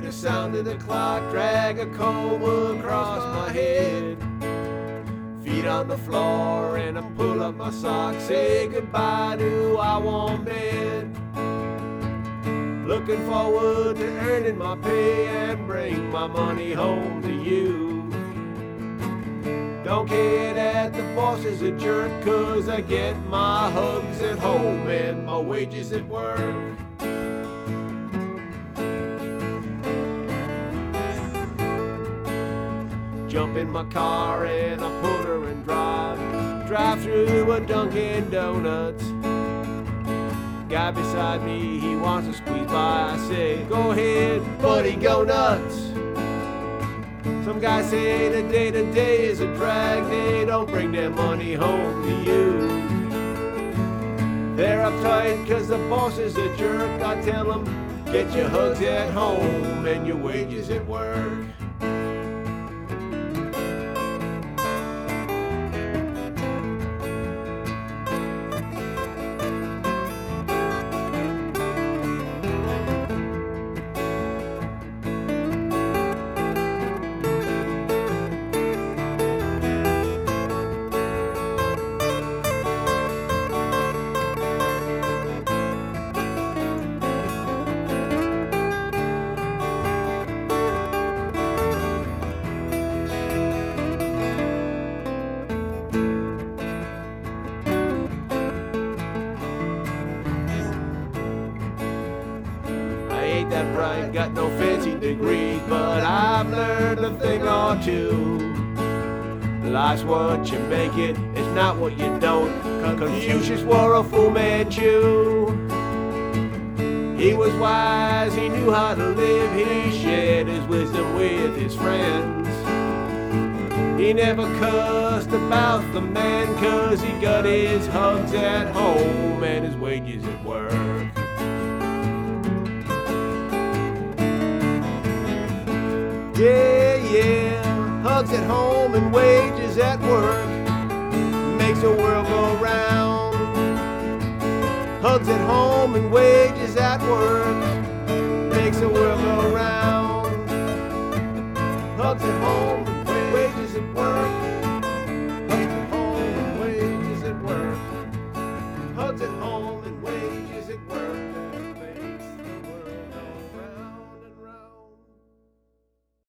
the sound of the clock drag a comb across my head. Feet on the floor and I pull up my socks, say goodbye to I want bed. Looking forward to earning my pay and bring my money home to you. Don't care that the boss is a jerk, 'cause I get my hugs at home and my wages at work. Jump in my car and I put her in drive through a Dunkin' Donuts. Guy beside me, he wants to squeeze by. I say, go ahead, buddy, go nuts. Some guys say the day-to-day is a drag. They don't bring their money home to you. They're uptight 'cause the boss is a jerk. I tell them, get your hugs at home and your wages at work. Ain't that bright, got no fancy degrees, but I've learned a thing or two. Life's what you make it, it's not what you don't. Confucius wore a Fu Manchu. He was wise, he knew how to live, he shared his wisdom with his friends. He never cussed about the man, 'cause he got his hugs at home and his wages at work. Yeah, yeah, hugs at home and wages at work makes the world go round. Hugs at home and wages at work makes the world go round. Hugs at home and wages at work